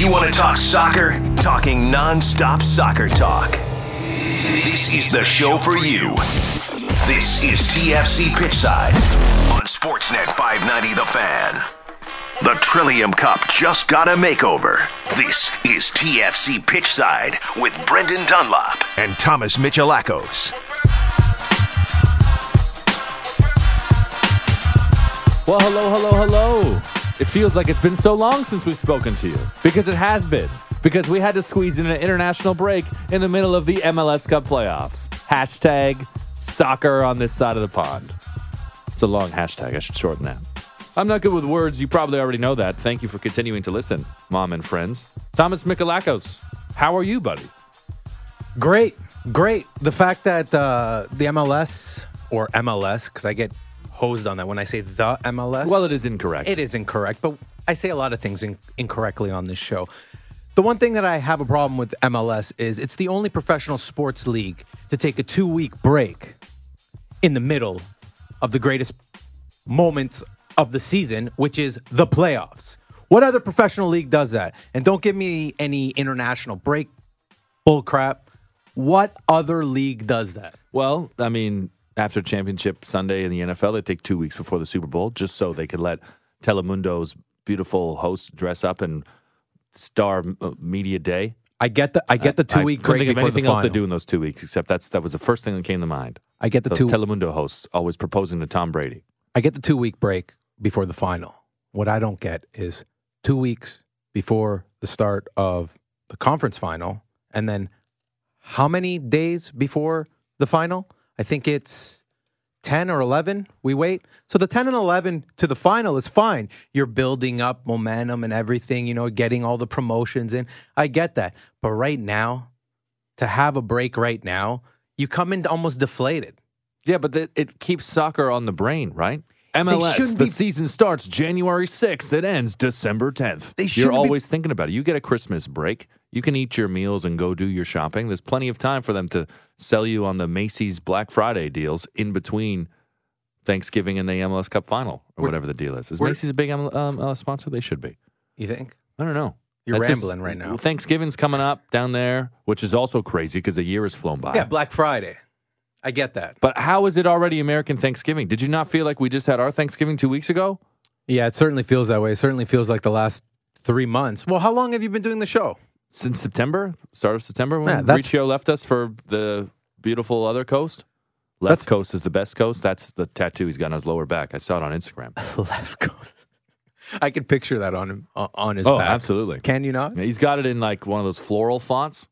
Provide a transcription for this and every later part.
You want to talk soccer? Talking non-stop soccer talk. This is the show for you. This is TFC Pitchside on Sportsnet 590 The Fan. The Trillium Cup just got a makeover. This is TFC Pitchside with Brendan Dunlop and Thomas Michalakos. Well, hello. It feels like it's been so long since we've spoken to you. Because it has been. Because we had to squeeze in an international break in the middle of the MLS Cup playoffs. Hashtag soccer on this side of the pond. It's a long hashtag. I should shorten that. I'm not good with words. You probably already know that. Thank you for continuing to listen, Mom and friends. Thomas Michalakos, how are you, buddy? Great. The fact that the MLS, or MLS, because I get hosed on that when I say the MLS. Well, it is incorrect. It is incorrect, but I say a lot of things incorrectly on this show. The one thing that I have a problem with MLS is it's the only professional sports league to take a 2-week break in the middle of the greatest moments of the season, which is the playoffs. What other professional league does that? And don't give me any international break bullcrap. What other league does that? Well, I mean, after Championship Sunday in the NFL, they take 2 weeks before the Super Bowl just so they could let Telemundo's beautiful hosts dress up and star media day. I get the 2 week break before the final. I couldn't think of anything else to do in those 2 weeks except that was the first thing that came to mind. I get those Telemundo hosts always proposing to Tom Brady. I get the 2 week break before the final. What I don't get is 2 weeks before the start of the conference final, and then how many days before the final? I think it's 10 or 11 we wait. So the 10 and 11 to the final is fine. You're building up momentum and everything, getting all the promotions in. I get that. But right now, to have a break right now, you come in almost deflated. Yeah, but it keeps soccer on the brain, right? MLS, the season starts January 6th. It ends December 10th. You're always thinking about it. You get a Christmas break. You can eat your meals and go do your shopping. There's plenty of time for them to sell you on the Macy's Black Friday deals in between Thanksgiving and the MLS Cup final or whatever the deal is. Is Macy's a big MLS sponsor? They should be. You think? I don't know. You're rambling right now. Thanksgiving's coming up down there, which is also crazy because the year has flown by. Yeah, Black Friday. I get that. But how is it already American Thanksgiving? Did you not feel like we just had our Thanksgiving 2 weeks ago? Yeah, it certainly feels that way. It certainly feels like the last 3 months. Well, how long have you been doing the show? Since September, start of September, when Riccio left us for the beautiful other coast. Left coast is the best coast. That's the tattoo he's got on his lower back. I saw it on Instagram. Left coast. I could picture that on him, on his back. Oh, absolutely. Can you not? Yeah, he's got it in like one of those floral fonts.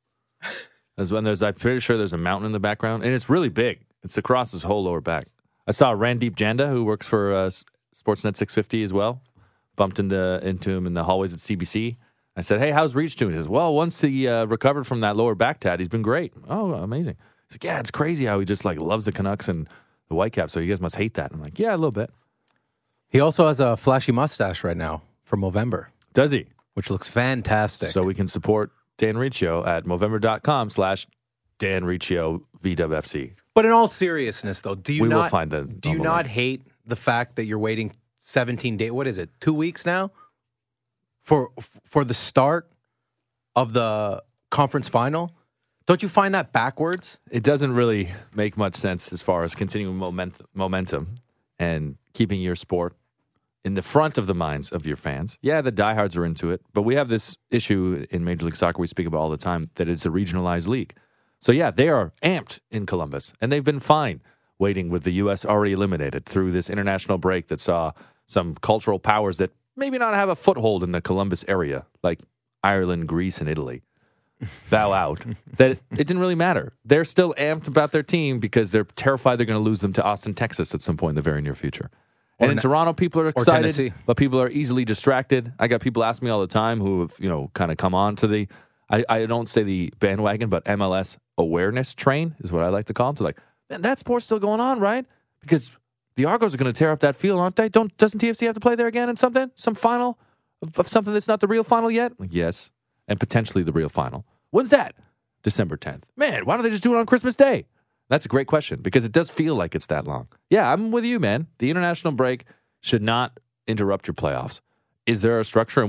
I'm pretty sure there's a mountain in the background, and it's really big. It's across his whole lower back. I saw Randeep Janda, who works for Sportsnet 650 as well, bumped into him in the hallways at CBC. I said, hey, how's Reach doing? He says, well, once he recovered from that lower back tat, he's been great. Oh, amazing. He's like, yeah, it's crazy how he just loves the Canucks and the Whitecaps, so you guys must hate that. I'm like, yeah, a little bit. He also has a flashy mustache right now for Movember. Does he? Which looks fantastic. So we can support Dan Riccio at Movember.com/Dan Riccio VWFC. But in all seriousness, though, do you not hate the fact that you're waiting 17 days? What is it? 2 weeks now for the start of the conference final? Don't you find that backwards? It doesn't really make much sense as far as continuing momentum and keeping your sport in the front of the minds of your fans. Yeah, the diehards are into it, but we have this issue in Major League Soccer we speak about all the time, that it's a regionalized league. So yeah, they are amped in Columbus, and they've been fine waiting with the U.S. already eliminated through this international break that saw some cultural powers that maybe not have a foothold in the Columbus area, like Ireland, Greece, and Italy, bow out. That it didn't really matter. They're still amped about their team because they're terrified they're going to lose them to Austin, Texas at some point in the very near future. And in Toronto, people are excited, but people are easily distracted. I got people asking me all the time who have, kind of come on to the, I don't say the bandwagon, but MLS awareness train is what I like to call them. So like, man, that sport's still going on, right? Because the Argos are going to tear up that field, aren't they? Doesn't TFC have to play there again in some final of something that's not the real final yet? Like, yes, and potentially the real final. When's that? December 10th. Man, why don't they just do it on Christmas Day? That's a great question because it does feel like it's that long. Yeah, I'm with you, man. The international break should not interrupt your playoffs. Is there a structure in which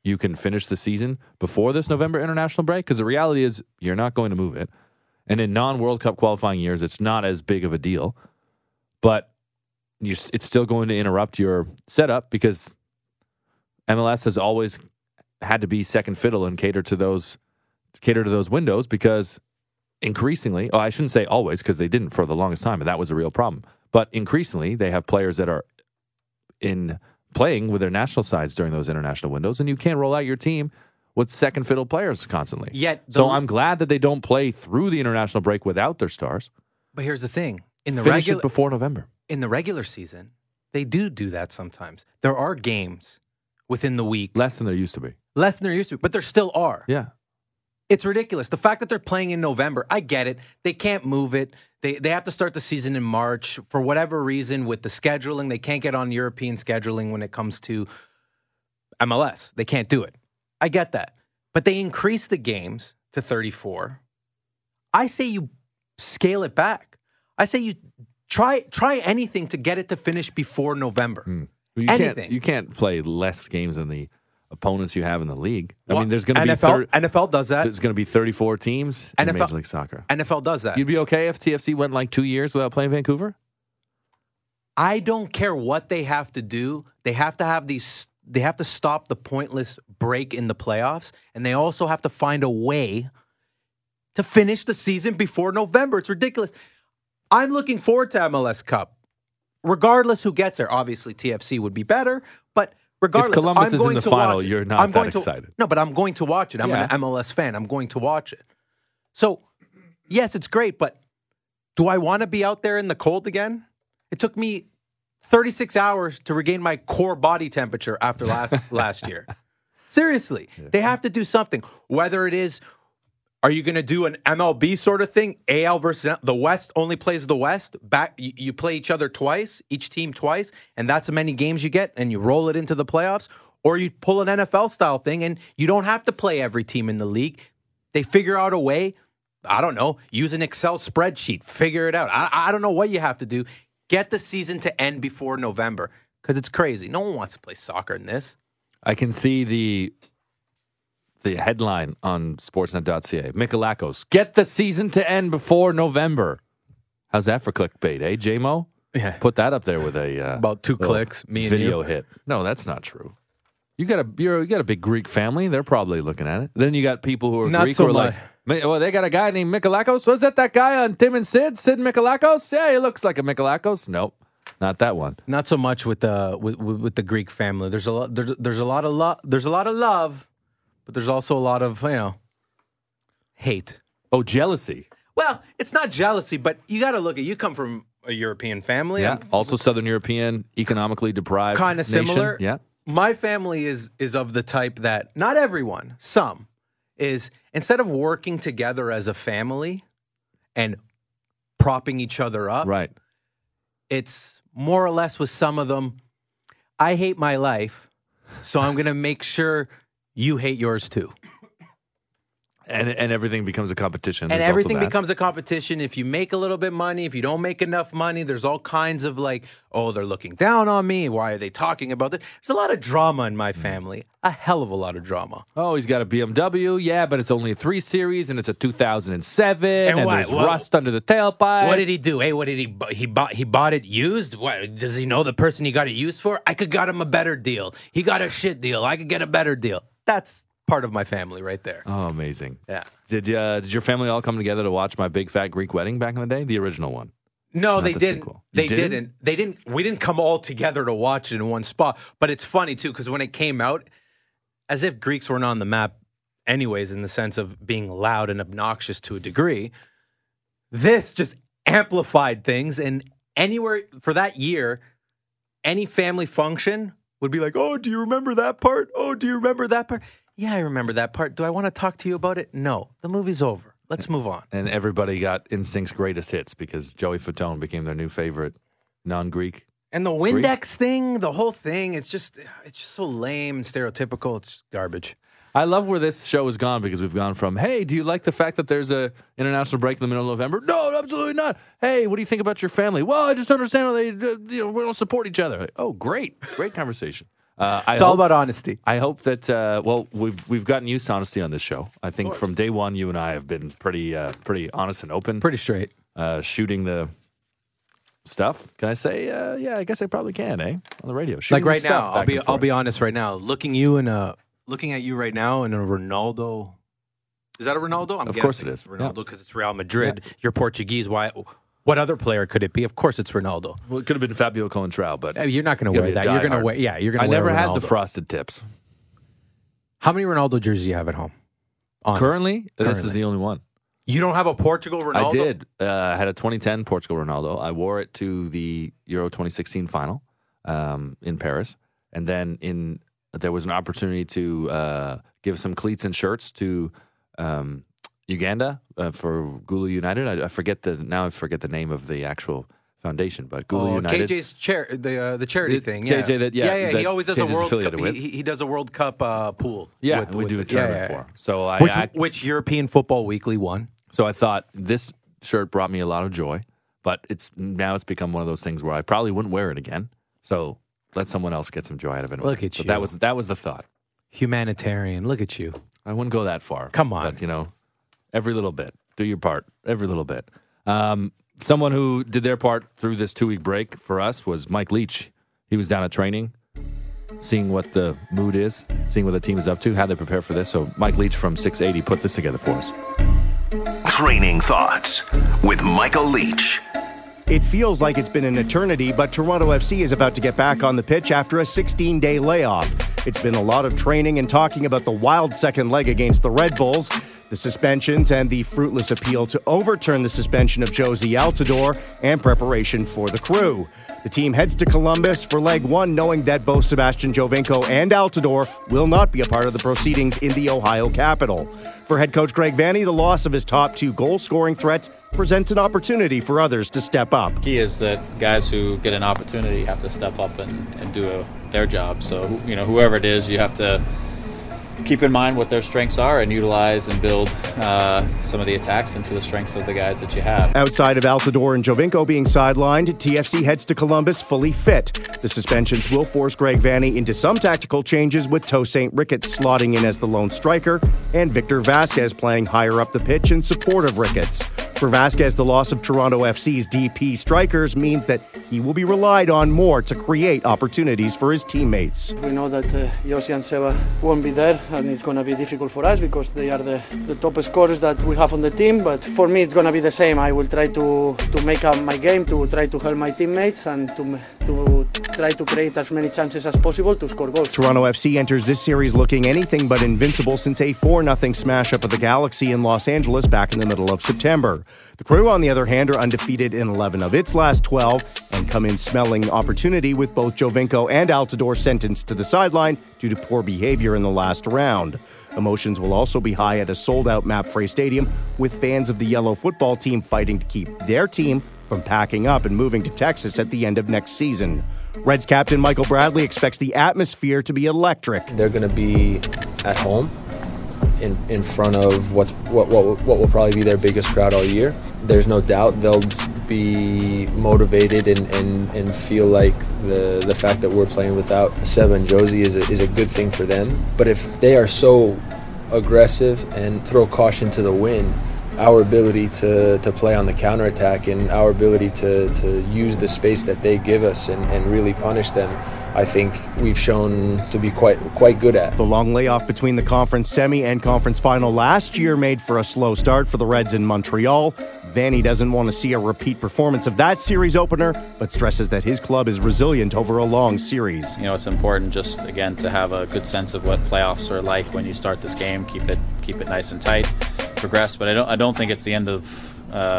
you can finish the season before this November international break? Because the reality is you're not going to move it. And in non-World Cup qualifying years, it's not as big of a deal. But it's still going to interrupt your setup because MLS has always had to be second fiddle and cater to those windows because increasingly, I shouldn't say always because they didn't for the longest time, and that was a real problem. But increasingly, they have players that are in playing with their national sides during those international windows, and you can't roll out your team with second fiddle players constantly. So I'm glad that they don't play through the international break without their stars. But here's the thing: finish it before November. In the regular season, they do that sometimes. There are games within the week, less than there used to be. But there still are. Yeah. It's ridiculous. The fact that they're playing in November, I get it. They can't move it. They have to start the season in March. For whatever reason, with the scheduling, they can't get on European scheduling when it comes to MLS. They can't do it. I get that. But they increase the games to 34. I say you scale it back. I say you try anything to get it to finish before November. You can't play less games than the opponents you have in the league. I mean, there's going to be NFL does that. There's going to be 34 teams in Major League Soccer. NFL does that. You'd be okay if TFC went like 2 years without playing Vancouver? I don't care what they have to do. They have to have these. They have to stop the pointless break in the playoffs, and they also have to find a way to finish the season before November. It's ridiculous. I'm looking forward to MLS Cup, regardless who gets there. Obviously, TFC would be better, but regardless, if Columbus I'm is going in the to final, watch it. you're not that excited. No, but I'm going to watch it. I'm an MLS fan. I'm going to watch it. So, yes, it's great, but do I want to be out there in the cold again? It took me 36 hours to regain my core body temperature after last year. Seriously, they have to do something. Whether it is, are you going to do an MLB sort of thing? AL versus the West only plays the West. You play each other twice, each team twice, and that's how many games you get, and you roll it into the playoffs. Or you pull an NFL style thing, and you don't have to play every team in the league. They figure out a way. I don't know. Use an Excel spreadsheet. Figure it out. I don't know what you have to do. Get the season to end before November because it's crazy. No one wants to play soccer in this. I can see the headline on Sportsnet.ca. Mikalakos, get the season to end before November. How's that for clickbait, eh, J-Mo? Yeah. Put that up there with a about 2 clicks. Me and video you. hit. No, that's not true. You got a big Greek family. They're probably looking at it. Then you got people who are Not Greek so who are much. like, well, they got a guy named Mikalakos. Was that guy on Tim and Sid? Sid Mikalakos? Yeah, he looks like a Mikalakos. Nope, not that one. Not so much with the Greek family. There's a lot. There's a lot of love. There's a lot of love, but there's also a lot of hate. Oh, jealousy. Well, it's not jealousy, but you got to look at. You come from a European family. Yeah. Also Southern European, economically deprived. Kind of nation. similar. Yeah. My family is of the type that not everyone, some is instead of working together as a family and propping each other up. Right. It's more or less with some of them, I hate my life, so I'm going to make sure you hate yours too. And everything becomes a competition. And There's everything also that. becomes a competition. If you make a little bit money, if you don't make enough money, there's all kinds of they're looking down on me. Why are they talking about this? There's a lot of drama in my family. A hell of a lot of drama. Oh, he's got a BMW. Yeah, but it's only a 3 Series, and it's a 2007, and what? there's rust under the tailpipe. What did he do? Hey, what did he bought it used? What does he know the person he got it used for? I could got him a better deal. He got a shit deal. I could get a better deal. That's part of my family right there. Oh, amazing. Yeah. Did your family all come together to watch My Big Fat Greek Wedding back in the day? The original one. No, Not they the didn't. sequel. They You didn't? didn't. We didn't come all together to watch it in one spot. But it's funny too because when it came out, as if Greeks weren't on the map, anyways, in the sense of being loud and obnoxious to a degree, this just amplified things. And anywhere for that year, any family function would be like, "Oh, do you remember that part? Oh, do you remember that part?" Yeah, I remember that part. Do I want to talk to you about it? No. The movie's over. Let's move on. And everybody got NSYNC's greatest hits because Joey Fatone became their new favorite non-Greek. And the Windex thing, the whole thing, it's just so lame and stereotypical. It's garbage. I love where this show has gone because we've gone from, hey, do you like the fact that there's a international break in the middle of November? No, absolutely not. Hey, what do you think about your family? Well, I just understand how they, we don't support each other. Like, oh, great conversation. It's all about honesty. I hope that we've gotten used to honesty on this show. I think from day one, you and I have been pretty honest and open, Pretty straight. shooting the stuff. Can I say? Yeah, I guess I probably can. On the radio, Like shooting the right stuff now, back and I'll forth. be honest. Right now, looking at you right now in a Ronaldo. Is that a Ronaldo? I'm Of guessing course it is. Ronaldo because it's Real Madrid. You're Portuguese. Why? What other player could it be? Of course, it's Ronaldo. Well, it could have been Fabio Coentrao, but You're not going to You're wear gonna that. be a You're going to diehard. wear. Yeah, you're going I to wear. never had Ronaldo. the frosted tips. How many Ronaldo jerseys do you have at home? Honest. Currently, this is Currently. the only one. You don't have a Portugal Ronaldo? I did. I had a 2010 Portugal Ronaldo. I wore it to the Euro 2016 final in Paris, and then there was an opportunity to give some cleats and shirts to Uganda for Gulu United. I forget the name of the actual foundation, but Gulu United. KJ's the charity thing. Yeah. KJ that He always does KJ's a World Cup. affiliated with. He does a World Cup pool. Yeah, with we do a the- tournament for. So which European Football Weekly won. So I thought this shirt brought me a lot of joy, but it's become one of those things where I probably wouldn't wear it again. So let someone else get some joy out of it. Look at So you. That was the thought. Humanitarian. Look at you. I wouldn't go that far. Come on. But, every little bit. Do your part. Every little bit. Someone who did their part through this 2-week break for us was Mike Leach. He was down at training, seeing what the mood is, seeing what the team is up to, how they prepare for this. So Mike Leach from 680 put this together for us. Training Thoughts with Michael Leach. It feels like it's been an eternity, but Toronto FC is about to get back on the pitch after a 16-day layoff. It's been a lot of training and talking about the wild second leg against the Red Bulls, the suspensions, and the fruitless appeal to overturn the suspension of Josie Altidore, and preparation for the Crew. The team heads to Columbus for leg one, knowing that both Sebastian Giovinco and Altidore will not be a part of the proceedings in the Ohio capital. For head coach Greg Vanney, the loss of his top two goal-scoring threats presents an opportunity for others to step up. Key is that guys who get an opportunity have to step up and do their job. So, whoever it is, you have to keep in mind what their strengths are and utilize and build some of the attacks into the strengths of the guys that you have. Outside of Altidore and Giovinco being sidelined, TFC heads to Columbus fully fit. The suspensions will force Greg Vanney into some tactical changes, with Tosaint Ricketts slotting in as the lone striker and Victor Vasquez playing higher up the pitch in support of Ricketts. For Vasquez, the loss of Toronto FC's DP strikers means that he will be relied on more to create opportunities for his teammates. We know that Josie and Seba won't be there, and it's going to be difficult for us because they are the top scorers that we have on the team. But for me, it's going to be the same. I will try to make up my game, to try to help my teammates, and to try to create as many chances as possible to score goals. Toronto FC enters this series looking anything but invincible since a 4-0 smash-up of the Galaxy in Los Angeles back in the middle of September. The Crew, on the other hand, are undefeated in 11 of its last 12 and come in smelling opportunity, with both Giovinco and Altidore sentenced to the sideline due to poor behavior in the last round. Emotions will also be high at a sold-out MAPFRE Stadium, with fans of the Yellow football team fighting to keep their team from packing up and moving to Texas at the end of next season. Reds captain Michael Bradley expects the atmosphere to be electric. They're going to be at home in front of what will probably be their biggest crowd all year. There's no doubt they'll be motivated and feel like the fact that we're playing without Seba and Josie is a good thing for them. But if they are so aggressive and throw caution to the wind, our ability to play on the counterattack and our ability to use the space that they give us and really punish them, I think we've shown to be quite good at. The long layoff between the conference semi and conference final last year made for a slow start for the Reds in Montreal. Vanney doesn't want to see a repeat performance of that series opener, but stresses that his club is resilient over a long series. It's important just, again, to have a good sense of what playoffs are like when you start this game. Keep it nice and tight, progress. But I don't think it's the end of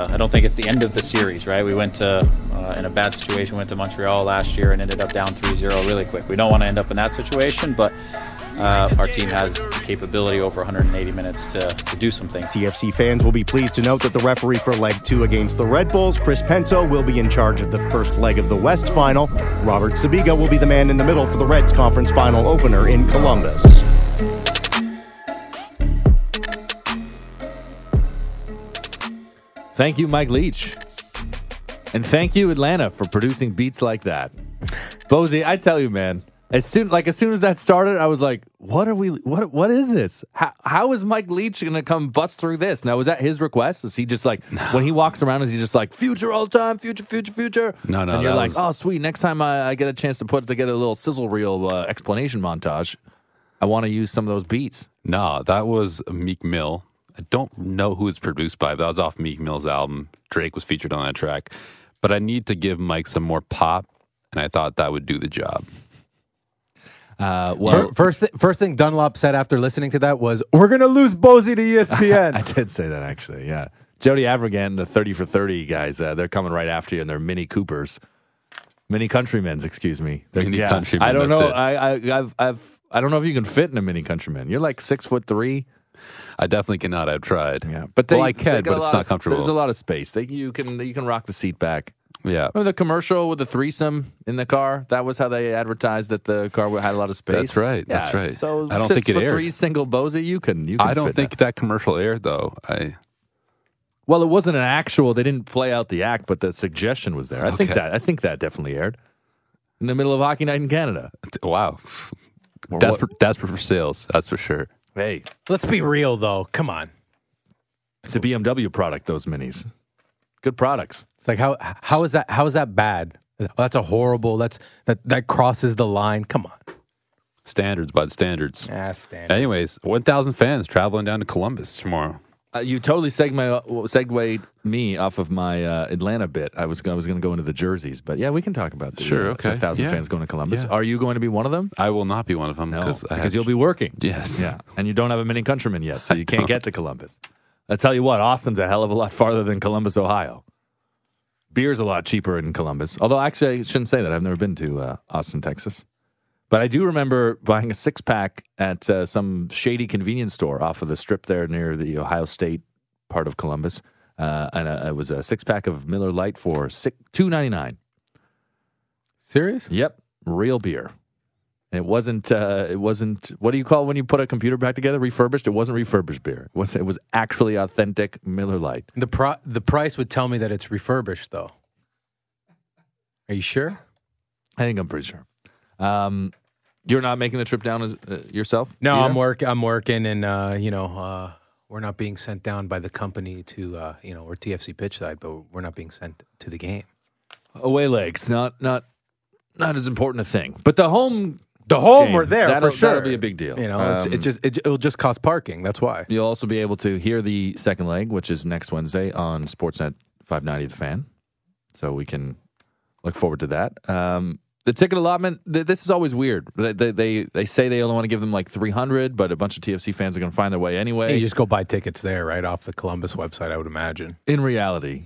the series, right? We went to in a bad situation. Went to Montreal last year and ended up down 3-0 really quick. We don't want to end up in that situation, but our team has the capability over 180 minutes to do some things. TFC fans will be pleased to note that the referee for leg 2 against the Red Bulls, Chris Penso, will be in charge of the first leg of the West final. Robert Sabiga will be the man in the middle for the Reds conference final opener in Columbus. Thank you, Mike Leach. And thank you, Atlanta, for producing beats like that. Bozy, I tell you, man, As soon as that started, I was like, "What is this? How is Mike Leach going to come bust through this?" Now, was that his request? Is he just like when he walks around? Is he just like future all the time, future? No. And you're like, "Oh, sweet! Next time I get a chance to put together a little sizzle reel explanation montage, I want to use some of those beats." No, that was Meek Mill. I don't know who it's produced by, but that was off Meek Mill's album. Drake was featured on that track. But I need to give Mike some more pop, and I thought that would do the job. First thing Dunlop said after listening to that was, "We're going to lose Bozy to ESPN." I did say that, actually, yeah. Jody Avirgan, the 30 for 30 guys, they're coming right after you in their Mini Coopers. Mini Countrymen's, excuse me. Countrymen, I don't know. that's I don't know if you can fit in a Mini Countryman. You're like 6'3". I definitely cannot. I've tried. Yeah, but I can, but it's not comfortable. There's a lot of space. You can rock the seat back. Yeah. Remember the commercial with the threesome in the car? That was how they advertised that the car had a lot of space. That's right. Yeah. That's right. So I don't think it aired. 6'3" single Bozy, you can. I don't think that commercial aired though. Well, it wasn't an actual. They didn't play out the act, but the suggestion was there. I think that definitely aired in the middle of Hockey Night in Canada. Wow. Desperate for sales. That's for sure. Hey, Let's be real, though. Come on. it's a BMW product. Those minis, good products. It's like how is that bad? That's a horrible. That crosses the line. Come on. Standards by the standards. Standards. Anyways, 1,000 fans traveling down to Columbus tomorrow. You totally segued me off of my Atlanta bit. I was going to go into the jerseys, but yeah, we can talk about the, Sure, okay. 1,000 Yeah. fans going to Columbus. Yeah. Are you going to be one of them? I will not be one of them No, because you'll be working. Yes. Yeah, and you don't have a Mini Countryman yet, so you can't get to Columbus. I tell you what, Austin's a hell of a lot farther than Columbus, Ohio. Beer's a lot cheaper in Columbus. Although, actually, I shouldn't say that. I've never been to Austin, Texas. But I do remember buying a 6-pack at some shady convenience store off of the strip there near the Ohio State part of Columbus. And it was a 6-pack of Miller Lite for $2.99. Serious? Yep, real beer. It wasn't. What do you call when you put a computer back together? Refurbished. It wasn't refurbished beer. It was actually authentic Miller Lite. The price would tell me that it's refurbished, though. Are you sure? I think I'm pretty sure. You're not making the trip down yourself? No, either? I'm working, and we're not being sent down by the company to we're TFC Pitchside, but we're not being sent to the game. Away legs, not as important a thing. But the home game, we're there for sure. That'll be a big deal. It'll just cost parking. That's why. You'll also be able to hear the second leg, which is next Wednesday on Sportsnet 590 The Fan. So we can look forward to that. The ticket allotment, this is always weird. They say they only want to give them like 300, but a bunch of TFC fans are going to find their way anyway. You just go buy tickets there right off the Columbus website, I would imagine. In reality,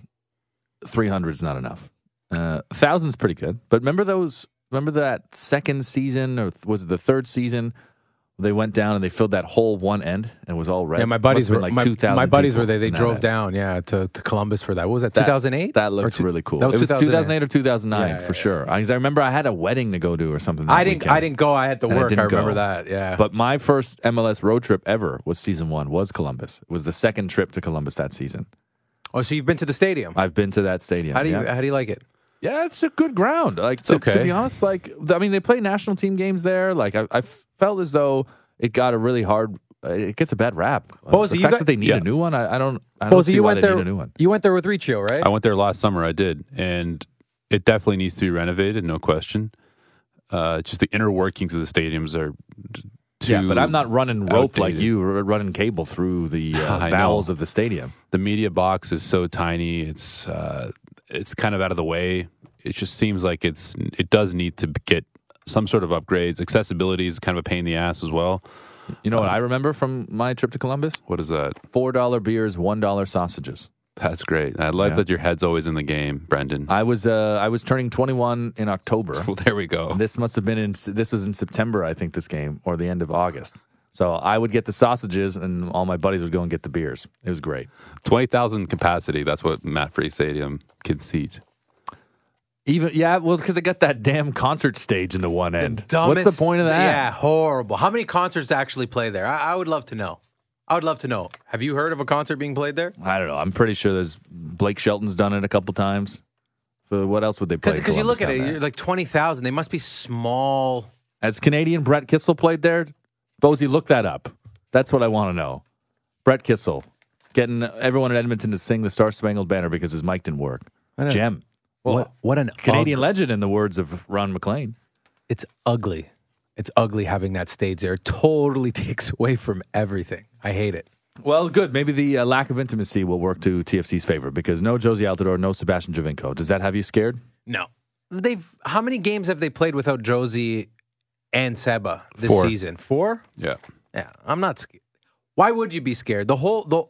300 is not enough. 1,000 is pretty good. But remember that second season, or was it the third season? They went down and they filled that whole one end and it was all red. Yeah, my buddies were like 2,000. My buddies were there. They in that drove end. down, to Columbus for that. What was that? 2008. That looks really cool. That was 2008 or 2009 Yeah, for sure. I remember I had a wedding to go to or something. I didn't go. I had to And I work. I didn't remember go. that. Yeah. But my first MLS road trip ever was season 1. Was Columbus. It was the second trip to Columbus that season. Oh, so you've been to the stadium? I've been to that stadium. How do you like it? Yeah, it's a good ground. Like to be honest, they play national team games there. Like I felt as though it got a really hard. It gets a bad rap. Bozy, the fact that they need a new one, I don't Bozy, see why they need a new one. You went there with Riccio, right? I went there last summer. I did, and it definitely needs to be renovated, no question. Just the inner workings of the stadiums are too but I'm not running rope like outdated. you, running cable through the bowels of the stadium. The media box is so tiny. It's kind of out of the way. It just seems like it does need to get some sort of upgrades. Accessibility is kind of a pain in the ass as well. You know what I remember from my trip to Columbus? What is that? $4 beers, $1 sausages. That's great. I love that your head's always in the game, Brendan. I was turning 21 in October. Well, there we go. This must have been this was in September, I think, this game, or the end of August. So I would get the sausages, and all my buddies would go and get the beers. It was great. 20,000 capacity. That's what Matt Free Stadium can seat. Because they got that damn concert stage in the one end. What's the point of that? Yeah, horrible. How many concerts actually play there? I would love to know. Have you heard of a concert being played there? I don't know. I'm pretty sure there's Blake Shelton's done it a couple times. But what else would they play? Because you look at it, you're like 20,000. They must be small Has Canadian Brett Kissel played there? Bozy, look that up. That's what I want to know. Brett Kissel, getting everyone in Edmonton to sing the Star Spangled Banner because his mic didn't work. Gem. What an Canadian legend, in the words of Ron McLean. It's ugly. It's ugly having that stage there. It totally takes away from everything. I hate it. Well, good. Maybe the lack of intimacy will work to TFC's favor because no Josie Altidore, no Sebastian Javinko. Does that have you scared? No. How many games have they played without Josie and Seba this 4 season? 4? Yeah. Yeah, I'm not scared. Why would you be scared? The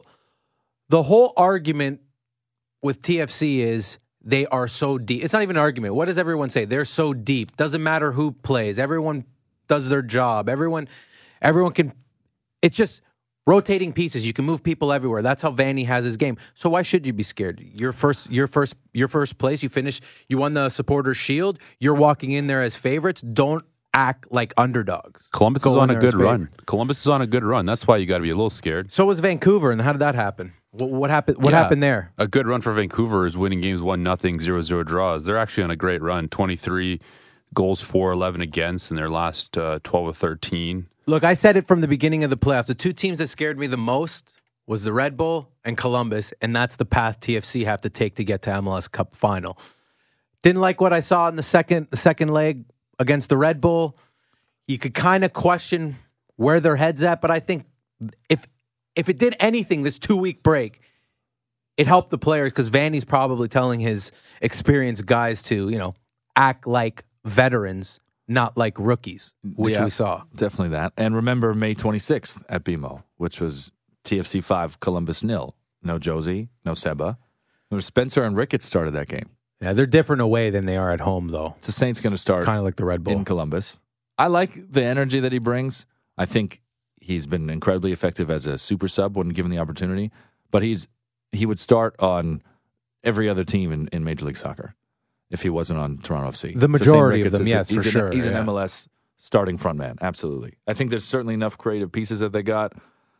whole argument with TFC is they are so deep. It's not even an argument. What does everyone say? They're so deep. Doesn't matter who plays. Everyone does their job. Everyone can. It's just rotating pieces. You can move people everywhere. That's how Vanny has his game. So why should you be scared? Your first place. You won the Supporters Shield. You're walking in there as favorites. Don't act like underdogs. Columbus is on a good run. Columbus is on a good run. That's why you got to be a little scared. So was Vancouver, and how did that happen? What happened? What happened there? A good run for Vancouver is winning games 1-0, 0-0 draws. They're actually on a great run. 23 goals for, 11 against in their last 12 or 13. Look, I said it from the beginning of the playoffs. The two teams that scared me the most was the Red Bull and Columbus, and that's the path TFC have to take to get to MLS Cup final. Didn't like what I saw in the second leg against the Red Bull. You could kind of question where their head's at, but I think if it did anything, this 2-week break, it helped the players because Vanny's probably telling his experienced guys to, act like veterans, not like rookies, which we saw. Definitely that. And remember May 26th at BMO, which was TFC 5, Columbus 0. No Josie, no Seba. Spencer and Ricketts started that game. Yeah, they're different away than they are at home, though. So Saints going to start kind of like the Red Bull in Columbus. I like the energy that he brings. I think he's been incredibly effective as a super sub when given the opportunity. But he would start on every other team in Major League Soccer if he wasn't on Toronto FC. The majority of them, yes, for sure. He's an MLS starting front man, absolutely. I think there's certainly enough creative pieces that they got.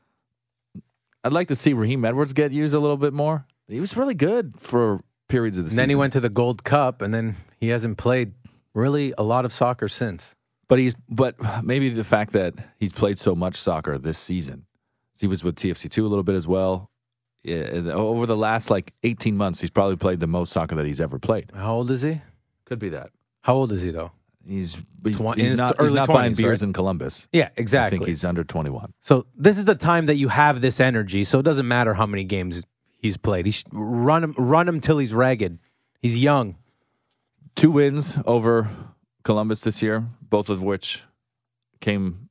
I'd like to see Raheem Edwards get used a little bit more. He was really good for periods of the season. Then he went to the Gold Cup, and then he hasn't played really a lot of soccer since. But maybe the fact that he's played so much soccer this season. He was with TFC2 a little bit as well. Over the last 18 months, he's probably played the most soccer that he's ever played. How old is he? Could be that. How old is he, though? He's early not 20s, buying beers right? in Columbus. Yeah, exactly. I think he's under 21. So this is the time that you have this energy, so it doesn't matter how many games he's played. He should run him till he's ragged. He's young. 2 wins over Columbus this year, both of which came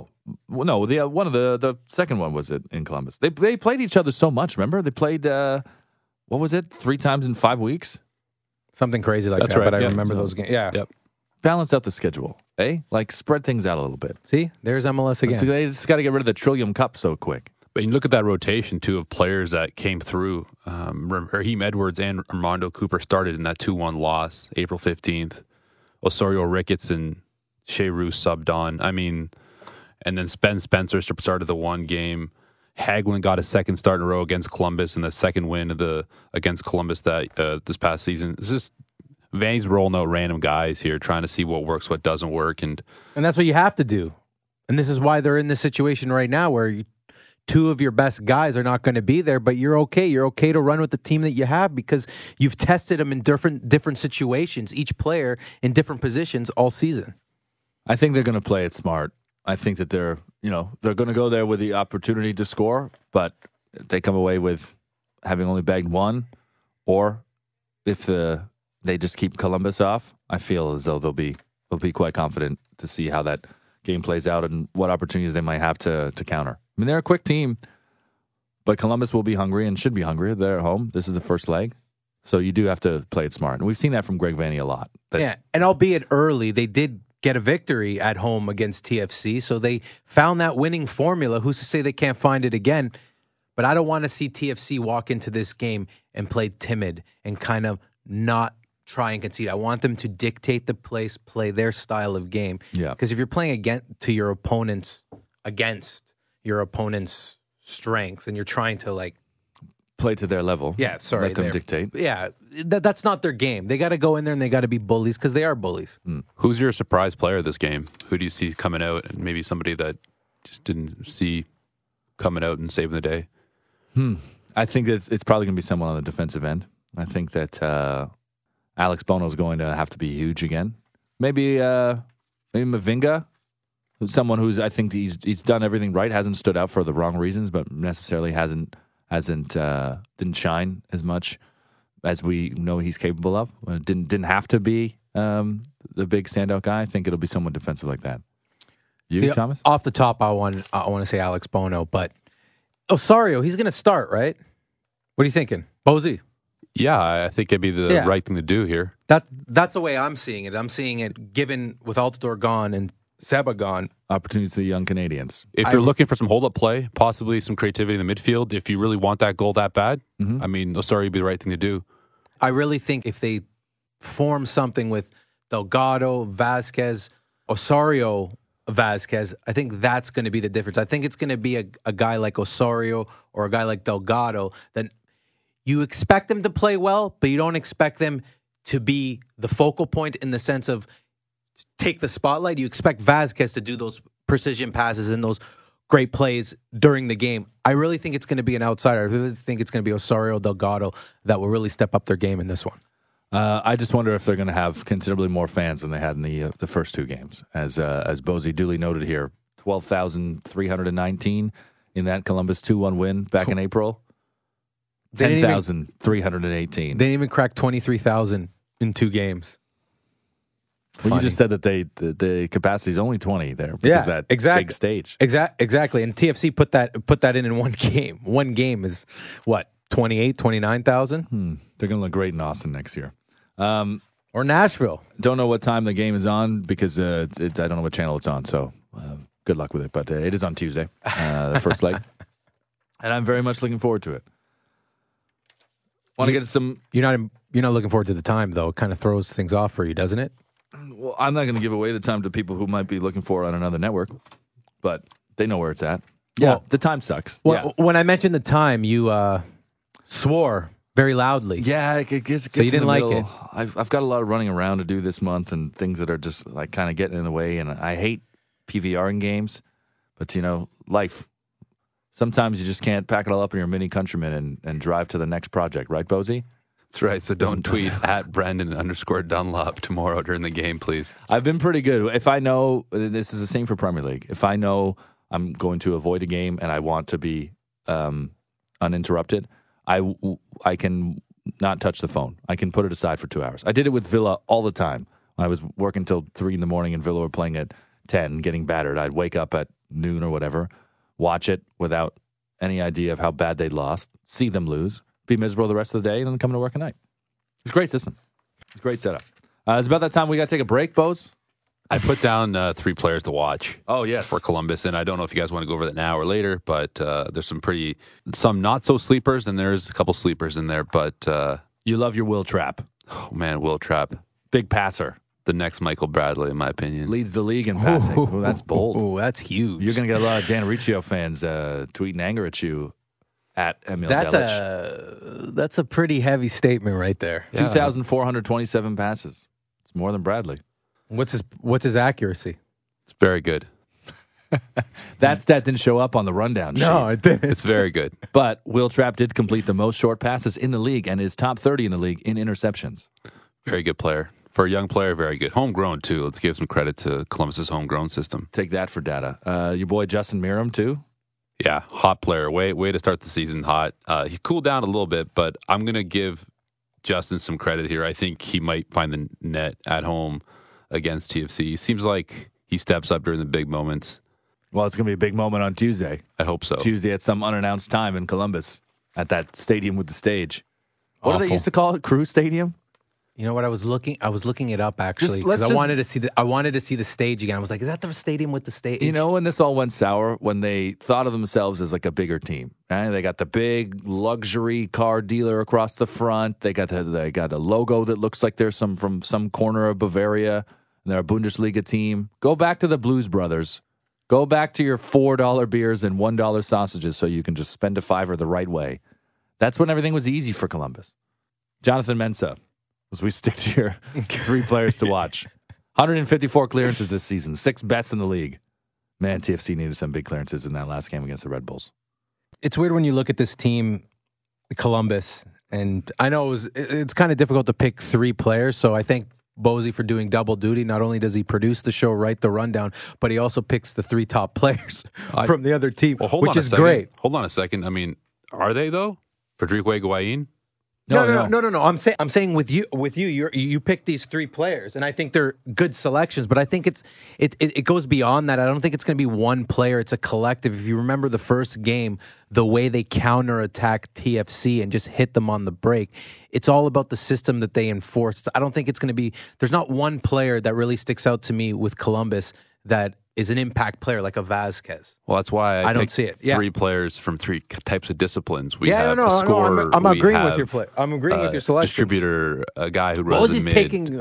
the second one was in Columbus. They played each other so much. Remember, they played 3 times in 5 weeks, something crazy like That's that. right, But I yeah. remember those games. Yeah, Yep. balance out the schedule, spread things out a little bit. See, there's MLS again. So they just got to get rid of the Trillium Cup so quick. But you look at that rotation, too, of players that came through. Raheem Edwards and Armando Cooper started in that 2-1 loss, April 15th. Osorio Ricketts and Shea Roos subbed on. And then Spencer started the one game. Hagelin got a second start in a row against Columbus and the second win against Columbus this past season. It's just Vanny's rolling out random guys here, trying to see what works, what doesn't work. And that's what you have to do. And this is why they're in this situation right now where 2 of your best guys are not going to be there, but you're okay. You're okay to run with the team that you have because you've tested them in different situations, each player in different positions all season. I think they're going to play it smart. I think that they're going to go there with the opportunity to score, but if they come away with having only bagged 1, or if they just keep Columbus off, I feel as though they'll be quite confident to see how that game plays out and what opportunities they might have to counter. They're a quick team, but Columbus will be hungry and should be hungry. They're at home. This is the first leg. So you do have to play it smart. And we've seen that from Greg Vanny a lot. And albeit early, they did get a victory at home against TFC. So they found that winning formula. Who's to say they can't find it again? But I don't want to see TFC walk into this game and play timid and kind of not try and concede. I want them to dictate the place, play their style of game. Yeah. Because if you're playing against your opponent's strengths and you're trying to play to their level. Yeah, sorry. Let them dictate. Yeah, that's not their game. They got to go in there and they got to be bullies because they are bullies. Who's your surprise player this game? Who do you see coming out, and maybe somebody that just didn't see coming out and saving the day? I think it's probably going to be someone on the defensive end. I think that Alex Bono is going to have to be huge again. Maybe Mavinga, who's someone who's, I think he's done everything right, hasn't stood out for the wrong reasons, but necessarily didn't shine as much as we know he's capable of. Didn't have to be the big standout guy. I think it'll be someone defensive like that. Thomas? Off the top, I want to say Alex Bono, but Osorio, he's going to start, right? What are you thinking, Bozy? Yeah, I think it'd be the right thing to do here. That's the way I'm seeing it. I'm seeing it given with Altidore gone and Seba gone. Opportunities to the young Canadians. If you're looking for some hold-up play, possibly some creativity in the midfield, if you really want that goal that bad, I mean, Osorio would be the right thing to do. I really think if they form something with Delgado, Vasquez, Osorio, Vasquez, I think that's going to be the difference. I think it's going to be a guy like Osorio or a guy like Delgado that you expect them to play well, but you don't expect them to be the focal point in the sense of take the spotlight. You expect Vasquez to do those precision passes and those great plays during the game. I really think it's going to be an outsider. I really think it's going to be Osorio, Delgado that will really step up their game in this one. I just wonder if they're going to have considerably more fans than they had in the first two games. As Bozy duly noted here, 12,319 in that Columbus 2-1 win back in April. 10,318. They didn't even crack 23,000 in 2 games. Well, you just said that the capacity is only 20 there because that big stage. Exactly. And TFC put that in one game. One game is what, 28, 29,000? They're going to look great in Austin next year. Or Nashville. Don't know what time the game is on because I don't know what channel it's on. So good luck with it. But it is on Tuesday, the first leg. And I'm very much looking forward to it. Want to get some... You're not looking forward to the time, though. It kind of throws things off for you, doesn't it? Well, I'm not going to give away the time to people who might be looking for it on another network, but they know where it's at. Yeah, well, the time sucks. Well, when I mentioned the time, you swore very loudly. Yeah, it gets so you didn't like it. I've got a lot of running around to do this month and things that are just like kind of getting in the way, and I hate PVRing games, but life. Sometimes you just can't pack it all up in your Mini Countryman and drive to the next project, right, Bozy? That's right. So don't tweet at Brandon_Dunlop tomorrow during the game, please. I've been pretty good. If I know, this is the same for Premier League. If I know I'm going to avoid a game and I want to be uninterrupted, I can not touch the phone. I can put it aside for 2 hours. I did it with Villa all the time. When I was working till 3 a.m. and Villa were playing at 10, getting battered. I'd wake up at noon or whatever, watch it without any idea of how bad they'd lost, see them lose, be miserable the rest of the day, and then come to work at night. It's a great system. It's a great setup. It's about that time we got to take a break, Bose. I put down 3 players to watch. Oh, yes. For Columbus, and I don't know if you guys want to go over that now or later, but there's some not so sleepers, and there's a couple sleepers in there, but... you love your Will Trapp. Oh, man, Will Trapp. Big passer. The next Michael Bradley, in my opinion. Leads the league in passing. Oh, that's bold. Oh, that's huge. You're going to get a lot of Dan Riccio fans tweeting anger at you at Emil Delic. That's a pretty heavy statement right there. Yeah. 2,427 passes. It's more than Bradley. What's his accuracy? It's very good. That stat didn't show up on the rundown sheet. No, it didn't. It's very good. But Will Trapp did complete the most short passes in the league and is top 30 in the league in interceptions. Very good player. For a young player, very good. Homegrown, too. Let's give some credit to Columbus's homegrown system. Take that for data. Your boy Justin Miram, too? Yeah, hot player. Way to start the season hot. He cooled down a little bit, but I'm going to give Justin some credit here. I think he might find the net at home against TFC. Seems like he steps up during the big moments. Well, it's going to be a big moment on Tuesday. I hope so. Tuesday at some unannounced time in Columbus at that stadium with the stage. What do they used to call it? Crew Stadium? You know what? I was looking it up actually because I wanted to see the stage again. I was like, is that the stadium with the stage? You know when this all went sour? When they thought of themselves as like a bigger team. Right? They got the big luxury car dealer across the front. They got a logo that looks like they're from some corner of Bavaria. And they're a Bundesliga team. Go back to the Blues Brothers. Go back to your $4 beers and $1 sausages so you can just spend a $5 the right way. That's when everything was easy for Columbus. Jonathan Mensah, as we stick to your 3 players to watch. 154 clearances this season, 6th best in the league. Man, TFC needed some big clearances in that last game against the Red Bulls. It's weird when you look at this team, Columbus, and I know it's kind of difficult to pick 3 players, so I thank Bozy for doing double duty. Not only does he produce the show, write the rundown, but he also picks the 3 top players from the other team, which is great. Hold on a second. I mean, are they, though? Federico Higuain? No. I'm saying with you, you pick these 3 players, and I think they're good selections. But I think it goes beyond that. I don't think it's going to be one player. It's a collective. If you remember the first game, the way they counterattack TFC and just hit them on the break, it's all about the system that they enforce. I don't think it's going to be. There's not one player that really sticks out to me with Columbus that is an impact player like a Vasquez. Well, that's why I don't see it. 3 players from 3 types of disciplines. We have a scorer. I'm agreeing with your play. I'm agreeing with your selections. Distributor, a guy who runs in mid.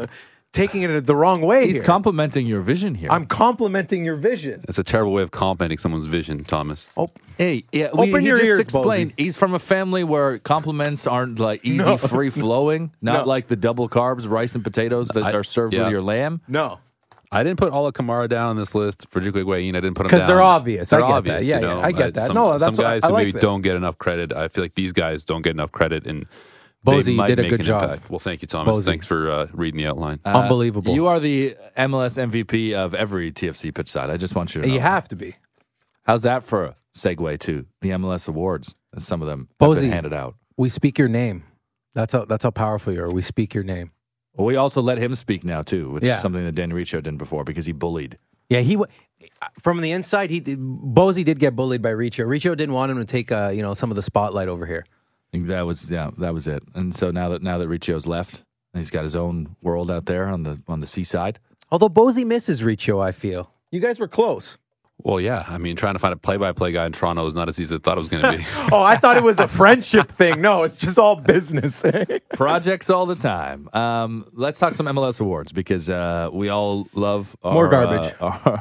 Taking it the wrong way. He's complimenting your vision here. I'm complimenting your vision. It's a terrible way of complimenting someone's vision, Thomas. Hey, yeah, open your ears, explained. He's from a family where compliments aren't like easy, free flowing, not like the double carbs, rice and potatoes that are served with your lamb. No. I didn't put Ola Kamara down on this list. Federico Higuain, I didn't put him down. Because they're obvious. They're I get obvious, that. Yeah, you know? I get that. Some guys who maybe don't get enough credit. I feel like these guys don't get enough credit, and Bozy might did a make good an job. impact. Well, thank you, Thomas. Bozy. Thanks for reading the outline. Unbelievable. You are the MLS MVP of every TFC pitch side. I just want you to know. You have to be. How's that for a segue to the MLS awards? As some of them have been handed out. We speak your name. That's how powerful you are. We speak your name. Well, we also let him speak now, too, which is something that Dan Riccio didn't before because he bullied. Yeah, from the inside, Bozy did get bullied by Riccio. Riccio didn't want him to take some of the spotlight over here. I think that was it. And so now that Riccio's left, and he's got his own world out there on the seaside. Although Bozy misses Riccio, I feel. You guys were close. Well, yeah. I mean, trying to find a play-by-play guy in Toronto is not as easy as I thought it was going to be. Oh, I thought it was a friendship thing. No, it's just all business. Projects all the time. Let's talk some MLS awards because we all love more garbage.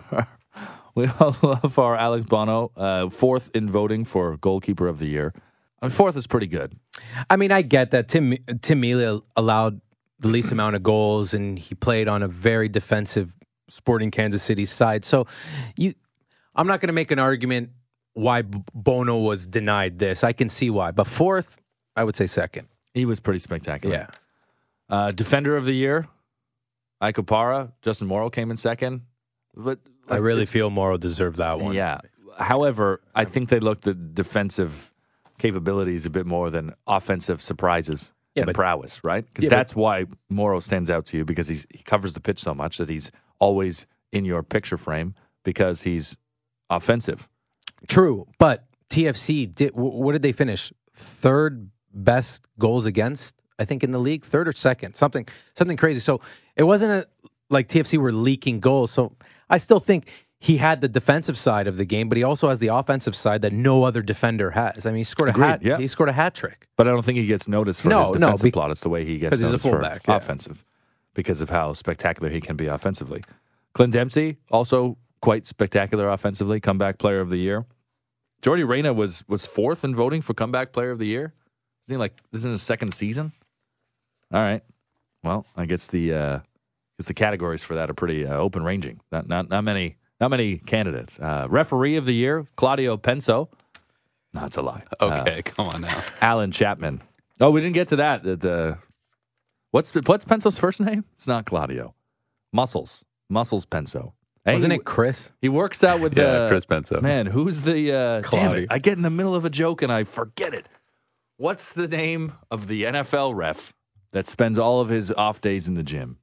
We all love our Alex Bono, 4th in voting for goalkeeper of the year. I mean, 4th is pretty good. I mean, I get that. Tim Melia allowed the least amount of goals, and he played on a very defensive Sporting Kansas City side. So I'm not going to make an argument why Bono was denied this. I can see why. But 4th, I would say 2nd. He was pretty spectacular. Yeah. Defender of the year, Ike Opara. Justin Morrow came in 2nd. But I really feel Morrow deserved that one. Yeah. However, I think they looked at defensive capabilities a bit more than offensive surprises and prowess, right? Because that's why Morrow stands out to you, because he covers the pitch so much that he's always in your picture frame because he's offensive. True, but TFC what did they finish? 3rd best goals against, I think, in the league, 3rd or 2nd, something crazy. So it wasn't like TFC were leaking goals. So I still think he had the defensive side of the game, but he also has the offensive side that no other defender has. I mean, he scored He scored a hat trick. But I don't think he gets noticed for his defensive plot. It's the way he gets noticed for offensive because of how spectacular he can be offensively. Clint Dempsey, also quite spectacular offensively, comeback player of the year. Jordi Reyna was 4th in voting for comeback player of the year. Isn't he this is in his 2nd season? All right. Well, I guess the categories for that are pretty open ranging. Not many candidates. Referee of the year, Claudio Penso. No, it's a lie. Okay, come on now. Alan Chapman. Oh, we didn't get to that. What's Penso's first name? It's not Claudio. Muscles Penso. Hey, wasn't it Chris? He works out with Chris Penso. Man, who's the damn it, I get in the middle of a joke and I forget it. What's the name of the NFL ref that spends all of his off days in the gym?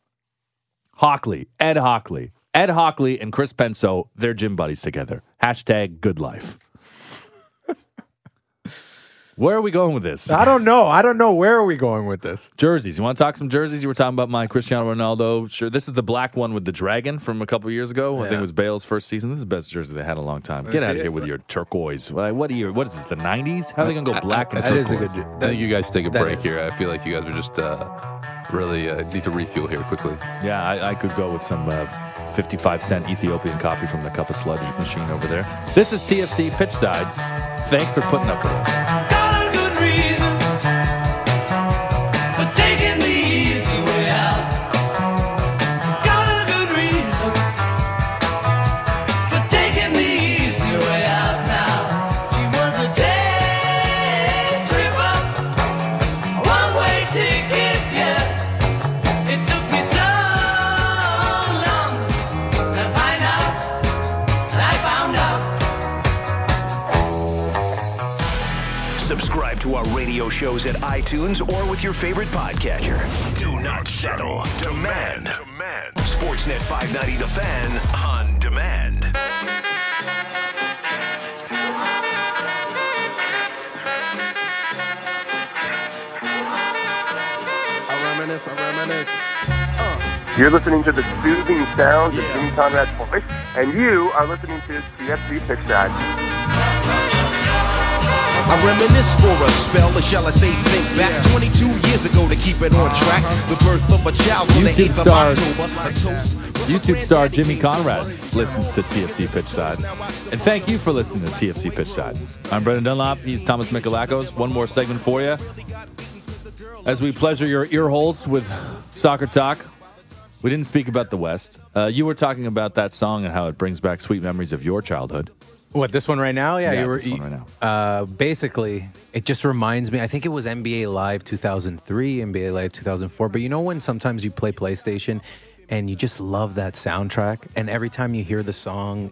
Ed Hockley. Ed Hockley and Chris Penso, they're gym buddies together. # good life. Where are we going with this? I don't know. Where are we going with this? Jerseys. You want to talk some jerseys? You were talking about my Cristiano Ronaldo. Sure. This is the black one with the dragon from a couple years ago. I think it was Bale's first season. This is the best jersey they had in a long time. Get out of here with your turquoise. What is this, the 90s? How are they going to go black and turquoise? That is a good. I think you guys should take a break here. I feel like you guys are just really need to refuel here quickly. Yeah, I could go with some 55-cent Ethiopian coffee from the Cup of Sludge machine over there. This is TFC Pitchside. Thanks for putting up with us. Got a good reason. Subscribe to our radio shows at iTunes or with your favorite podcatcher. Do not settle. Demand. Sportsnet 590 The Fan on demand. I reminisce. You're listening to the soothing sounds of Jimmy Conrad's voice, and you are listening to TFC Pitch Side. I reminisce for a spell, or shall I say think back 22 years ago to keep it on track. The birth of a child on the 8th of October. YouTube star Jimmy Conrad listens to TFC Pitchside. And thank you for listening to TFC Pitchside. I'm Brendan Dunlop. He's Thomas Michalakos. One more segment for you as we pleasure your ear holes with soccer talk. We didn't speak about the West. You were talking about that song and how it brings back sweet memories of your childhood. What, this one right now? Yeah, this one right now. Basically, it just reminds me, I think it was NBA Live 2003, NBA Live 2004. But you know when sometimes you play PlayStation and you just love that soundtrack, and every time you hear the song,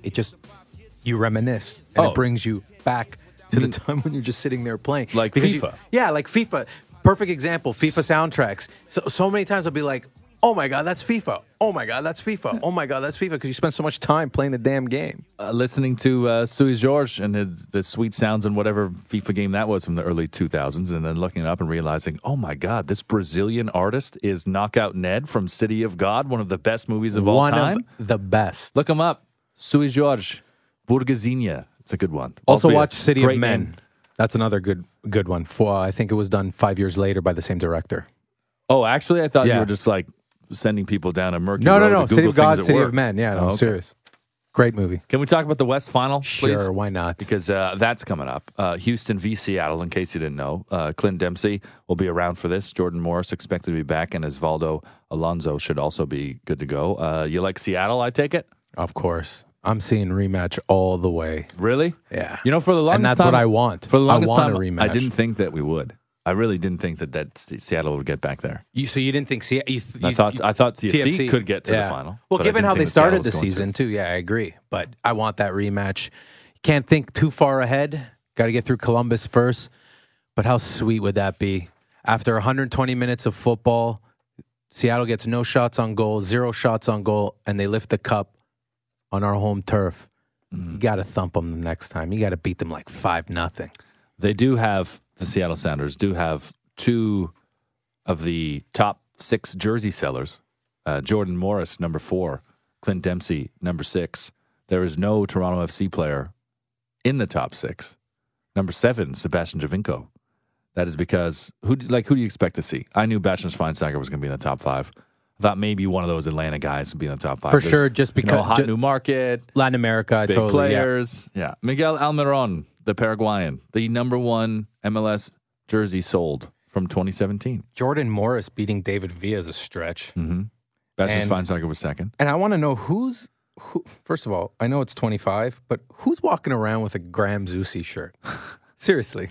you reminisce, and it brings you back to the time when you're just sitting there playing. Like FIFA. Like FIFA. Perfect example, FIFA soundtracks. So many times I'll be like, oh my God, that's FIFA. Oh my God, that's FIFA. Oh my God, that's FIFA. Because you spend so much time playing the damn game. Listening to Suey George and the sweet sounds and whatever FIFA game that was from the early 2000s, and then looking it up and realizing, oh my God, this Brazilian artist is Knockout Ned from City of God, one of the best movies of all time. One of the best. Look him up. Suey George, Burguesinha. It's a good one. Also watch City of Men. Name. That's another good one. I think it was done 5 years later by the same director. Oh, actually, I thought you were just like sending people down a murky road. No. To City of God, City work. of Men. Yeah, I'm serious. Great movie. Can we talk about the West Final, please? Sure, why not? Because that's coming up. Houston v. Seattle, in case you didn't know. Clint Dempsey will be around for this. Jordan Morris expected to be back, and Osvaldo Alonso should also be good to go. You like Seattle, I take it? Of course. I'm seeing rematch all the way. Really? Yeah. You know, for the longest time... And that's time, what I want. For the longest I want time, a rematch. I didn't think that we would. I really didn't think that Seattle would get back there. So you didn't think Seattle... I thought TFC could get to the final. Well, given how they started the season, too, yeah, I agree. But I want that rematch. Can't think too far ahead. Got to get through Columbus first. But how sweet would that be? After 120 minutes of football, Seattle gets no shots on goal, 0 shots on goal, and they lift the cup on our home turf. You got to thump them the next time. You got to beat them like 5-0. They do have, the Seattle Sounders do have 2 of the top 6 jersey sellers. Jordan Morris, number 4. Clint Dempsey, number 6. There is no Toronto FC player in the top 6. Number 7, Sebastian Giovinco. That is because, who do you expect to see? I knew Bastian Schweinsteiger was going to be in the top 5. I thought maybe one of those Atlanta guys would be in the top 5. For sure, just because... hot new market. Latin America, big totally. Players. Yeah. Miguel Almiron, the Paraguayan, the number 1 MLS jersey sold from 2017. Jordan Morris beating David Villa is a stretch. Mm-hmm. Bastian Schweinsteiger was second. And I want to know who. First of all, I know it's 25, but who's walking around with a Graham Zusi shirt? Seriously.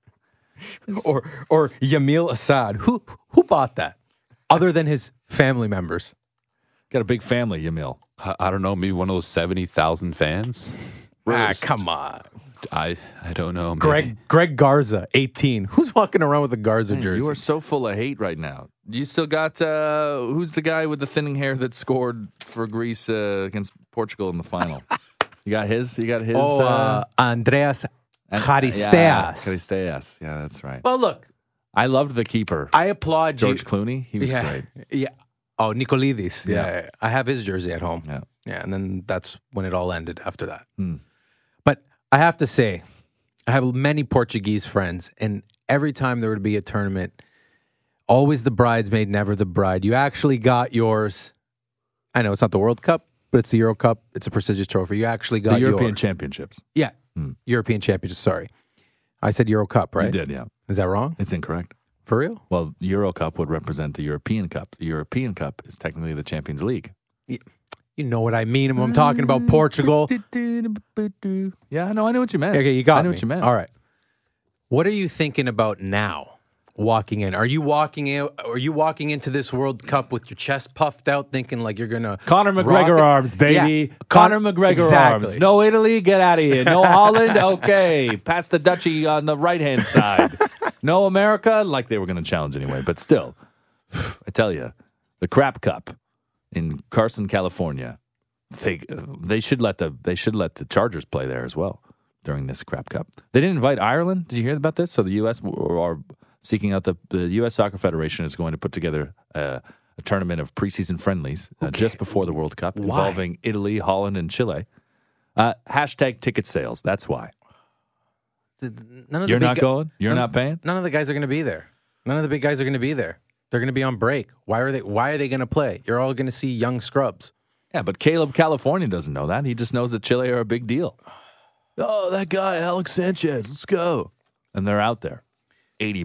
Or Yamil Assad. Who bought that? Other than his family members. Got a big family, Yamil. I don't know, maybe one of those 70,000 fans. Come on. I don't know. Maybe. Greg Garza, 18. Who's walking around with a Garza jersey? You are so full of hate right now. You still got, who's the guy with the thinning hair that scored for Greece against Portugal in the final? You got his? Andreas Charisteas. Yeah, Charisteas. Yeah, that's right. Well, look. I loved the keeper. I applaud George Clooney. He was great. Yeah. Oh, Nicolidis. Yeah. I have his jersey at home. Yeah. Yeah, and then that's when it all ended after that. But I have to say, I have many Portuguese friends, and every time there would be a tournament, always the bridesmaid, never the bride. You actually got yours. I know it's not the World Cup, but it's the Euro Cup. It's a prestigious trophy. You actually got the European Championships. Yeah. European Championships, sorry. I said Euro Cup, right? You did, yeah. Is that wrong? It's incorrect. For real? Well, Euro Cup would represent the European Cup. The European Cup is technically the Champions League. You know what I mean when I'm talking about Portugal. Yeah, no, I know what you meant. Okay, you got me. I know what you meant. All right. What are you thinking about now? walking in? Are you walking into this World Cup with your chest puffed out, thinking like you're gonna Conor McGregor arms, baby. Yeah. Conor McGregor Exactly. arms. No Italy, get out of here. No Holland, okay. Pass the Dutchie on the right-hand side. No America, like they were going to challenge anyway. But still, I tell you, the Crap Cup in Carson, California, they should let the Chargers play there as well during this Crap Cup. They didn't invite Ireland. Did you hear about this? So the U.S. are seeking out the U.S. Soccer Federation is going to put together a tournament of preseason friendlies just before the World Cup involving Italy, Holland, and Chile. Hashtag ticket sales. That's why. You're not going? You're not paying? None of the guys are going to be there. None of the big guys are going to be there. They're going to be on break. Why are they going to play? You're all going to see young scrubs. Yeah, but Caleb California doesn't know that. He just knows that Chile are a big deal. Oh, that guy, Alex Sanchez, let's go. And they're out there. $80,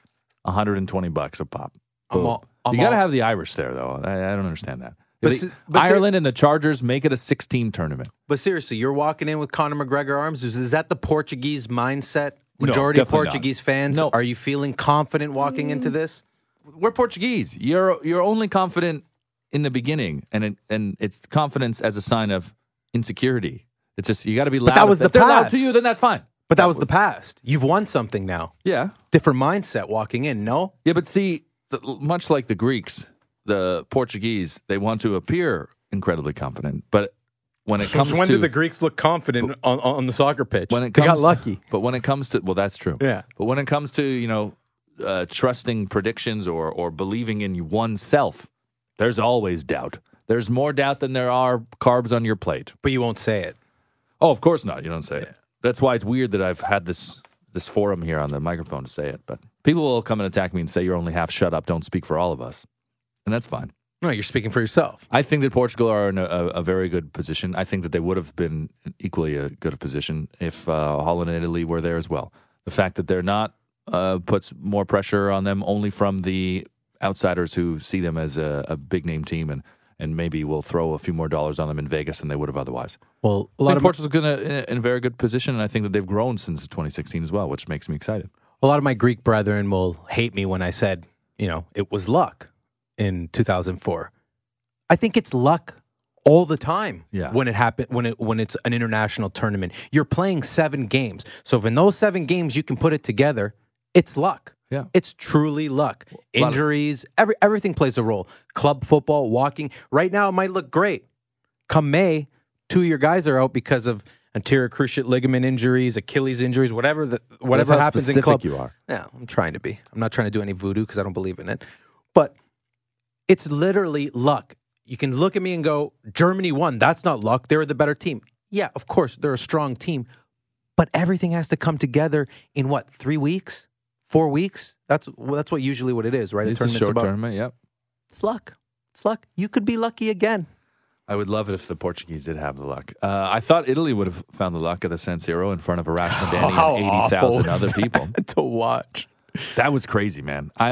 $120 a pop. You got to have the Irish there, though. I don't understand that. But Ireland and the Chargers make it a 6-team tournament. But seriously, you're walking in with Conor McGregor arms. Is that the Portuguese mindset? No, Majority of definitely Portuguese not. fans. No. Are you feeling confident walking into this? We're Portuguese. You're only confident in the beginning, and it's confidence as a sign of insecurity. It's just you got to be loud. But that was if the they're loud past. to you, then that's fine. But that was the past. You've won something now. Yeah. Different mindset walking in, no? Yeah, but see, much like the Greeks, the Portuguese, they want to appear incredibly confident. But when it comes when to... did the Greeks look confident on the soccer pitch? When it they comes, got lucky. But when it comes to... Well, that's true. Yeah. But when it comes to, trusting predictions or believing in oneself, there's always doubt. There's more doubt than there are carbs on your plate. But you won't say it. Oh, of course not. You don't say it. That's why it's weird that I've had this forum here on the microphone to say it. But people will come and attack me and say, you're only half shut up, don't speak for all of us. And that's fine. No, you're speaking for yourself. I think that Portugal are in a very good position. I think that they would have been equally a good position if Holland and Italy were there as well. The fact that they're not puts more pressure on them only from the outsiders who see them as a big-name team and maybe will throw a few more dollars on them in Vegas than they would have otherwise. Well, I think Portugal's in a very good position, and I think that they've grown since 2016 as well, which makes me excited. A lot of my Greek brethren will hate me when I said, it was luck in 2004. I think it's luck all the time when it happened, when it's an international tournament. You're playing 7 games. So if in those 7 games you can put it together, it's luck. Yeah. It's truly luck. Injuries, everything plays a role. Club football, walking. Right now, it might look great. Come May, 2 of your guys are out because of anterior cruciate ligament injuries, Achilles injuries, whatever happens in club. You are. Yeah, I'm trying to be. I'm not trying to do any voodoo because I don't believe in it. But it's literally luck. You can look at me and go, Germany won. That's not luck. They were the better team. Yeah, of course, they're a strong team. But everything has to come together in 3 weeks? 4 weeks? That's what usually what it is, right? It's a short tournament, yep. It's luck. It's luck. You could be lucky again. I would love it if the Portuguese did have the luck. I thought Italy would have found the luck at the San Siro in front of Arash Madani and 80,000 other people. To watch. That was crazy, man. I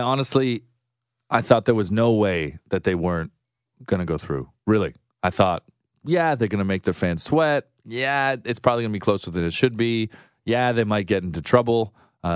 thought there was no way that they weren't going to go through. Really. I thought, they're going to make their fans sweat. Yeah, it's probably going to be closer than it should be. Yeah, they might get into trouble.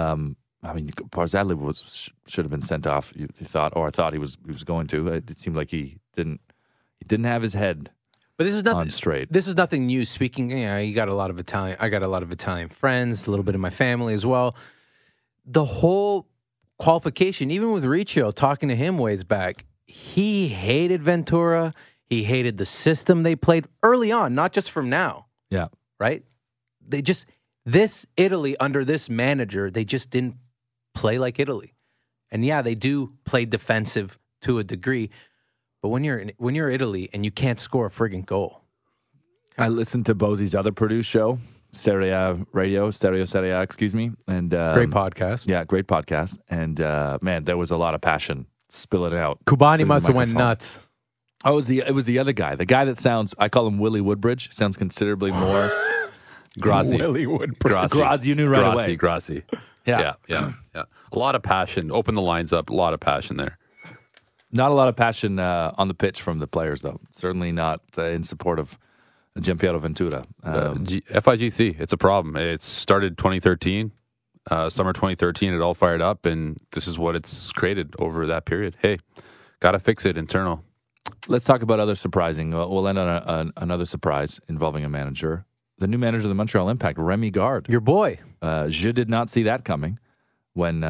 Barzadli should have been sent off. You thought, or I thought he was going to. It seemed like he didn't have his head. But this is nothing on straight. This is nothing new. Speaking, you got a lot of Italian. I got a lot of Italian friends, a little bit of my family as well. The whole qualification, even with Riccio, talking to him ways back, he hated Ventura. He hated the system they played early on, not just from now. Yeah, right. This Italy under this manager, they just didn't play like Italy. And they do play defensive to a degree. But when you're Italy and you can't score a friggin' goal. I listened to Bozzi's other Purdue show, Stereo Serie A, excuse me. And great podcast. Yeah, great podcast. And man, there was a lot of passion spilling out. Kubani must have went nuts. Oh, it was the other guy. The guy that sounds, I call him Willie Woodbridge, sounds considerably more Grazi. Willie Woodbridge. Grazi, you knew right away. Grazi. Yeah. A lot of passion. Open the lines up. A lot of passion there. Not a lot of passion on the pitch from the players, though. Certainly not in support of Gianpiero Ventura. FIGC, it's a problem. It started 2013. Summer 2013, it all fired up, and this is what it's created over that period. Hey, got to fix it internal. Let's talk about other surprising. We'll end on another surprise involving a manager. The new manager of the Montreal Impact, Remy Gard. Your boy. Je did not see that coming when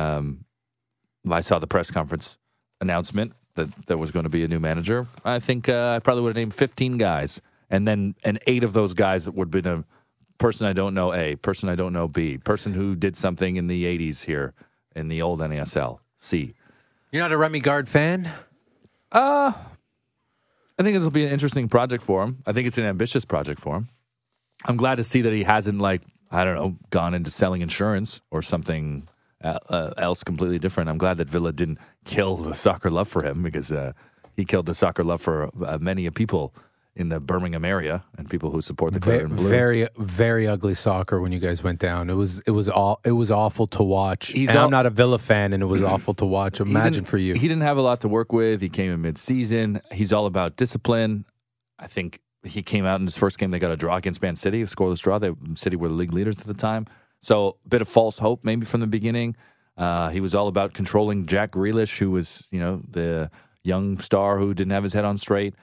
I saw the press conference announcement that there was going to be a new manager. I think I probably would have named 15 guys, and 8 of those guys would have been a person I don't know A, person I don't know B, person who did something in the 80s here in the old NASL C. You're not a Remy Gard fan? I think it'll be an interesting project for him. I think it's an ambitious project for him. I'm glad to see that he hasn't, gone into selling insurance or something else completely different. I'm glad that Villa didn't kill the soccer love for him, because he killed the soccer love for many people in the Birmingham area and people who support the Claret and Blue. Very, very ugly soccer when you guys went down. It was awful to watch. I'm not a Villa fan, and it was awful to watch. Imagine for you. He didn't have a lot to work with. He came in mid-season. He's all about discipline. I think he came out in his first game. They got a draw against Man City, a scoreless draw. City were the league leaders at the time. So a bit of false hope maybe from the beginning. He was all about controlling Jack Grealish, who was, the young star who didn't have his head on straight.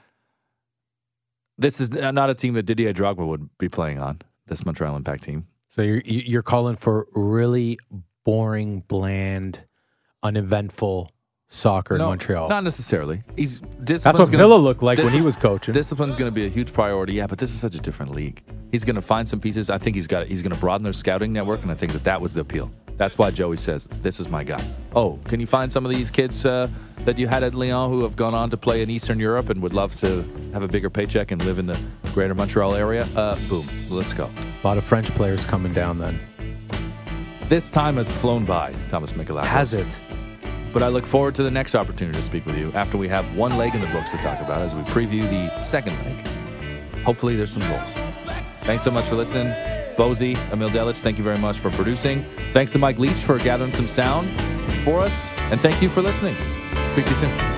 This is not a team that Didier Drogba would be playing on, this Montreal Impact team. So you're calling for really boring, bland, uneventful soccer in Montreal? Not necessarily. That's what Villa looked like when he was coaching. Discipline's going to be a huge priority, yeah, but this is such a different league. He's going to find some pieces. I think he's going to broaden their scouting network, and I think that was the appeal. That's why Joey says, this is my guy. Oh, can you find some of these kids that you had at Lyon who have gone on to play in Eastern Europe and would love to have a bigger paycheck and live in the greater Montreal area? Boom. Let's go. A lot of French players coming down then. This time has flown by, Thomas Michalakos. Has it? But I look forward to the next opportunity to speak with you after we have one leg in the books to talk about as we preview the second leg. Hopefully there's some goals. Thanks so much for listening. Bozy, Emil Delic, thank you very much for producing. Thanks to Mike Leach for gathering some sound for us. And thank you for listening. Speak to you soon.